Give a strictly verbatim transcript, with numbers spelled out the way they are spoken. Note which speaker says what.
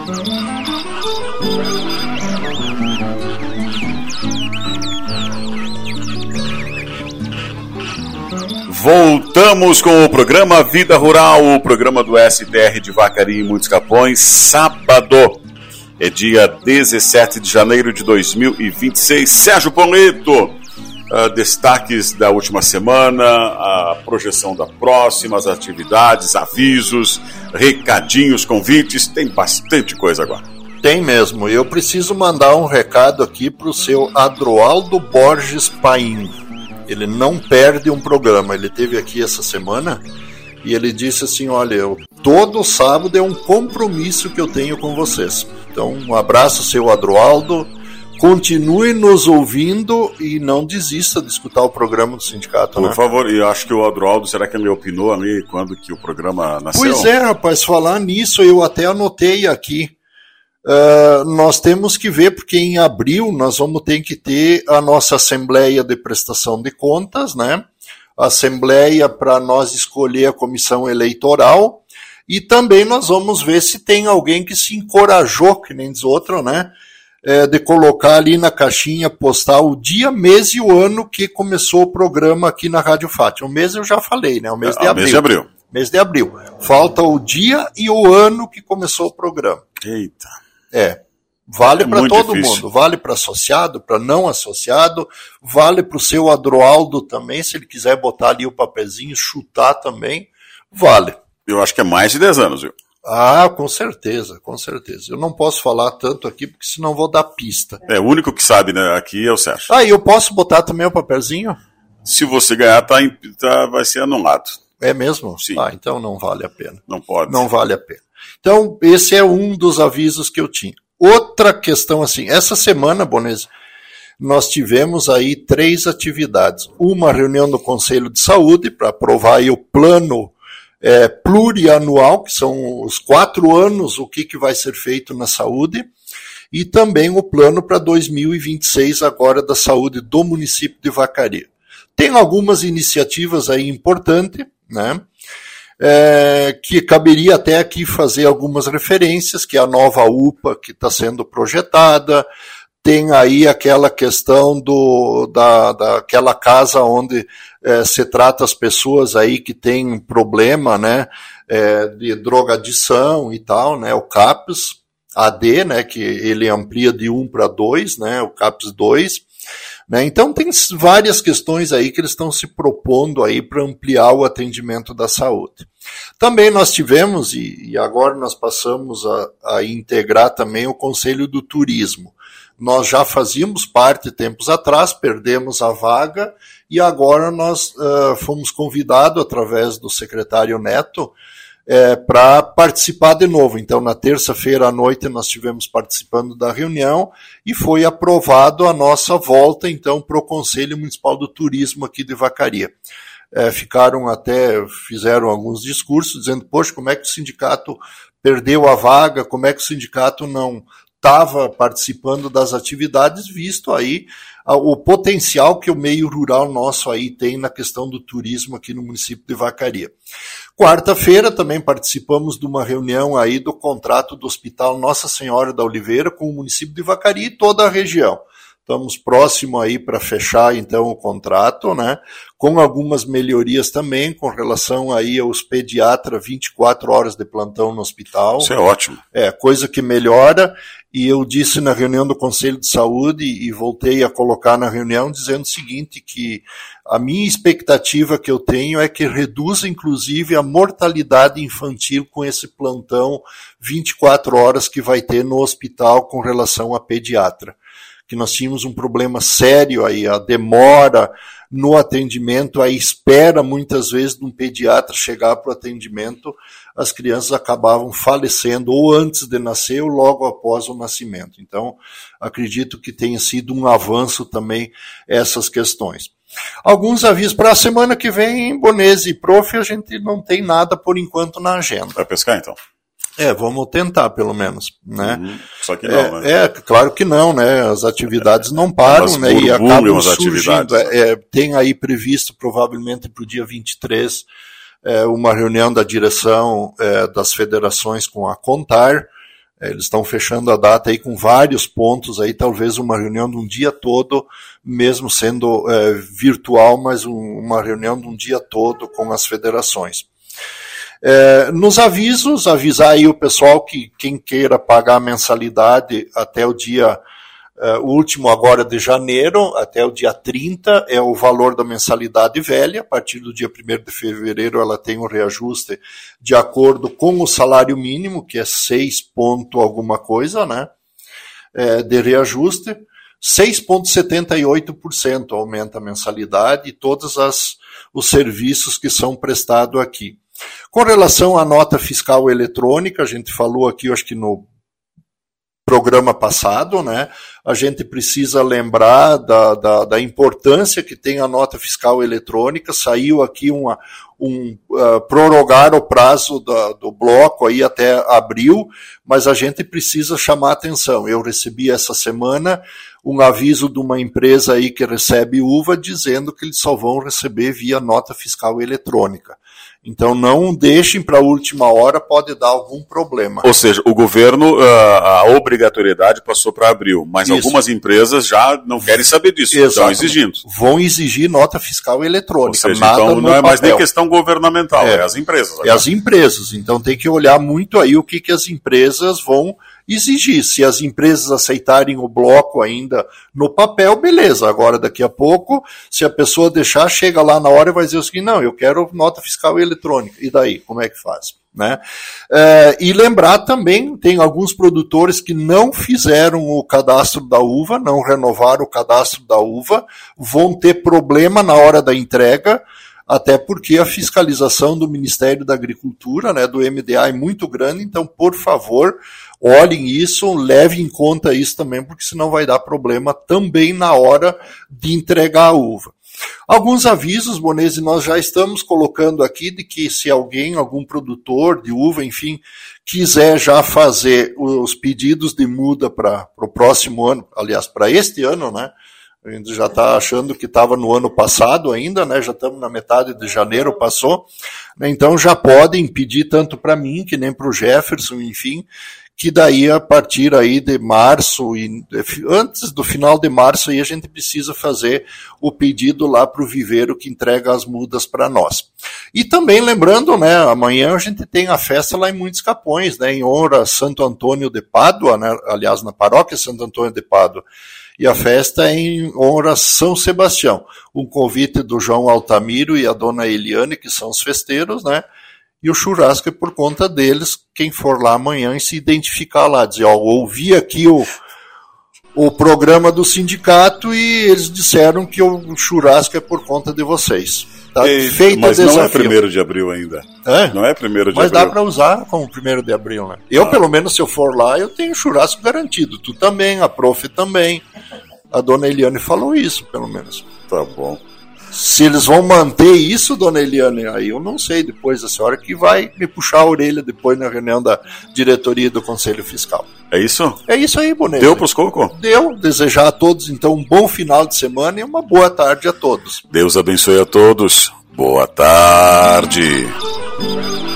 Speaker 1: Voltamos com o programa Vida Rural, o programa do S T R de Vacaria e Muitos Capões. Sábado, é dia dezessete de janeiro de dois mil e vinte e seis. Sérgio Poleto, uh, destaques da última semana, a projeção da próxima, as atividades, avisos, recadinhos, convites, tem bastante coisa agora.
Speaker 2: Tem mesmo, eu preciso mandar um recado aqui para o seu Adroaldo Borges Paim. Ele não perde um programa, ele esteve aqui essa semana e ele disse assim, olha, eu, todo sábado é um compromisso que eu tenho com vocês. Então, um abraço, seu Adroaldo, continue nos ouvindo e não desista de escutar o programa do sindicato.
Speaker 1: Por
Speaker 2: né?
Speaker 1: favor, e eu acho que o Adroaldo, será que ele opinou ali quando que o programa nasceu?
Speaker 2: Pois é, rapaz, falar nisso eu até anotei aqui. Uh, nós temos que ver, porque em abril nós vamos ter que ter a nossa Assembleia de Prestação de Contas, né? A Assembleia para nós escolher a comissão eleitoral, e também nós vamos ver se tem alguém que se encorajou, que nem diz outro, né? É, de colocar ali na caixinha postal o dia, mês e o ano que começou o programa aqui na Rádio Fátima. O mês eu já falei, né? O mês, é, de, abril.
Speaker 1: mês de abril.
Speaker 2: Mês de abril. Falta o dia e o ano que começou o programa.
Speaker 1: Eita.
Speaker 2: É, vale
Speaker 1: é
Speaker 2: para todo
Speaker 1: difícil.
Speaker 2: mundo, vale para associado, para não associado, vale para o seu Adroaldo também, se ele quiser botar ali o papelzinho, chutar também, vale.
Speaker 1: Eu acho que é mais de dez anos, viu?
Speaker 2: Ah, com certeza, com certeza. Eu não posso falar tanto aqui, porque senão vou dar pista.
Speaker 1: É, o único que sabe, né, aqui é o Sérgio.
Speaker 2: Ah, e eu posso botar também o papelzinho?
Speaker 1: Se você ganhar, tá, tá, vai ser anulado.
Speaker 2: É mesmo?
Speaker 1: Sim.
Speaker 2: Ah, então não vale a pena.
Speaker 1: Não pode.
Speaker 2: Não vale a pena. Então, esse é um dos avisos que eu tinha. Outra questão assim, essa semana, Bonese, nós tivemos aí três atividades. Uma reunião do Conselho de Saúde para aprovar aí o plano é, plurianual, que são os quatro anos, o que, que vai ser feito na saúde, e também o plano para dois mil e vinte e seis agora da saúde do município de Vacaria. Tem algumas iniciativas aí importantes, né? É, que caberia até aqui fazer algumas referências, que é a nova U P A que está sendo projetada, tem aí aquela questão do, da, daquela casa onde é, se trata as pessoas aí que têm problema, né, é, de drogadição e tal, né, o CAPS A D, né, que ele amplia de um para dois, né, o CAPS dois. Né? Então tem várias questões aí que eles estão se propondo aí para ampliar o atendimento da saúde. Também nós tivemos, e, e agora nós passamos a, a integrar também o Conselho do Turismo. Nós já fazíamos parte tempos atrás, perdemos a vaga, e agora nós uh, fomos convidados através do secretário Neto É, para participar de novo. Então, na terça-feira à noite, nós estivemos participando da reunião e foi aprovado a nossa volta, então, para o Conselho Municipal do Turismo aqui de Vacaria. É, ficaram até, fizeram alguns discursos dizendo, poxa, como é que o sindicato perdeu a vaga, como é que o sindicato não estava participando das atividades, visto aí o potencial que o meio rural nosso aí tem na questão do turismo aqui no município de Vacaria. Quarta-feira também participamos de uma reunião aí do contrato do Hospital Nossa Senhora da Oliveira com o município de Vacaria e toda a região. Estamos próximo aí para fechar então o contrato, né? Com algumas melhorias também com relação aí aos pediatras vinte e quatro horas de plantão no hospital.
Speaker 1: Isso é ótimo.
Speaker 2: É, coisa que melhora, e eu disse na reunião do Conselho de Saúde e voltei a colocar na reunião dizendo o seguinte, que a minha expectativa que eu tenho é que reduza inclusive a mortalidade infantil com esse plantão vinte e quatro horas que vai ter no hospital com relação a pediatra. Que nós tínhamos um problema sério aí, a demora no atendimento, a espera muitas vezes de um pediatra chegar para o atendimento, as crianças acabavam falecendo ou antes de nascer ou logo após o nascimento. Então, acredito que tenha sido um avanço também essas questões. Alguns avisos para a semana que vem, Bonese e Prof, a gente não tem nada por enquanto na agenda.
Speaker 1: Vai pescar então?
Speaker 2: É, vamos tentar, pelo menos, né?
Speaker 1: Uhum. Só que não,
Speaker 2: é,
Speaker 1: né?
Speaker 2: É, claro que não, né? As atividades não param,
Speaker 1: Elas
Speaker 2: né? E acabam
Speaker 1: as
Speaker 2: surgindo. É, é, tem aí previsto, provavelmente, para o dia vinte e três, é, uma reunião da direção é, das federações com a Contar, Eles estão fechando a data aí com vários pontos, aí talvez uma reunião de um dia todo, mesmo sendo é, virtual, mas um, uma reunião de um dia todo com as federações. É, nos avisos, avisar aí o pessoal que quem queira pagar a mensalidade até o dia Uh, o último agora de janeiro, até o dia trinta, é o valor da mensalidade velha. A partir do dia primeiro de fevereiro ela tem um reajuste de acordo com o salário mínimo, que é seis ponto alguma coisa, né, é, de reajuste. seis vírgula setenta e oito por cento aumenta a mensalidade e todos as, os serviços que são prestados aqui. Com relação à nota fiscal eletrônica, a gente falou aqui, eu acho que no programa passado, né? A gente precisa lembrar da, da, da importância que tem a nota fiscal eletrônica. Saiu aqui uma, um uh, prorrogar o prazo da, do bloco aí até abril, mas a gente precisa chamar a atenção. Eu recebi essa semana um aviso de uma empresa aí que recebe uva dizendo que eles só vão receber via nota fiscal eletrônica. Então não deixem para a última hora, pode dar algum problema.
Speaker 1: Ou seja, o governo, a obrigatoriedade passou para abril, mas Isso. algumas empresas já não querem saber disso, Exato. Estão exigindo.
Speaker 2: Vão exigir nota fiscal eletrônica.
Speaker 1: Ou seja,
Speaker 2: nada
Speaker 1: então
Speaker 2: no
Speaker 1: não é
Speaker 2: papel.
Speaker 1: mais nem questão governamental, é, é as empresas. Agora.
Speaker 2: É as empresas, então tem que olhar muito aí o que, que as empresas vão exigir. Se as empresas aceitarem o bloco ainda no papel, beleza. Agora, daqui a pouco, se a pessoa deixar, chega lá na hora e vai dizer o seguinte, não, eu quero nota fiscal eletrônica. E daí, como é que faz? Né? É, e lembrar também, tem alguns produtores que não fizeram o cadastro da uva, não renovaram o cadastro da uva, vão ter problema na hora da entrega, até porque a fiscalização do Ministério da Agricultura, né, do M D A, é muito grande, então, por favor, olhem isso, levem em conta isso também, porque senão vai dar problema também na hora de entregar a uva. Alguns avisos, Bonese, nós já estamos colocando aqui de que se alguém, algum produtor de uva, enfim, quiser já fazer os pedidos de muda para o próximo ano, aliás, para este ano, né? A gente já está achando que estava no ano passado ainda, né? Já estamos na metade de janeiro, passou. Então já podem pedir tanto para mim, que nem para o Jefferson, enfim, que daí a partir aí de março, e antes do final de março, aí a gente precisa fazer o pedido lá para o viveiro que entrega as mudas para nós. E também lembrando, né, amanhã a gente tem a festa lá em Muitos Capões, né, em honra a Santo Antônio de Pádua, né, aliás, na paróquia Santo Antônio de Pádua. E a festa é em honra a São Sebastião. Um convite do João Altamiro e a dona Eliane, que são os festeiros, né? E o churrasco é por conta deles, quem for lá amanhã e se identificar lá, dizer, ó, ouvi aqui o, o programa do sindicato e eles disseram que o churrasco é por conta de vocês. Tá
Speaker 1: e,
Speaker 2: feito
Speaker 1: mas
Speaker 2: o desafio.
Speaker 1: Não é primeiro de abril ainda.
Speaker 2: É?
Speaker 1: Não é primeiro de
Speaker 2: mas
Speaker 1: abril.
Speaker 2: Mas dá para usar como primeiro de abril, né? Eu, ah. pelo menos, se eu for lá, eu tenho churrasco garantido. Tu também, a prof também. A dona Eliane falou isso, pelo menos.
Speaker 1: Tá bom.
Speaker 2: Se eles vão manter isso, dona Eliane, aí eu não sei, depois a senhora que vai me puxar a orelha depois na reunião da diretoria do Conselho Fiscal.
Speaker 1: É isso?
Speaker 2: É isso aí, Bonete.
Speaker 1: Deu pros cocos?
Speaker 2: Deu. Desejar a todos, então, um bom final de semana e uma boa tarde a todos.
Speaker 1: Deus abençoe a todos. Boa tarde.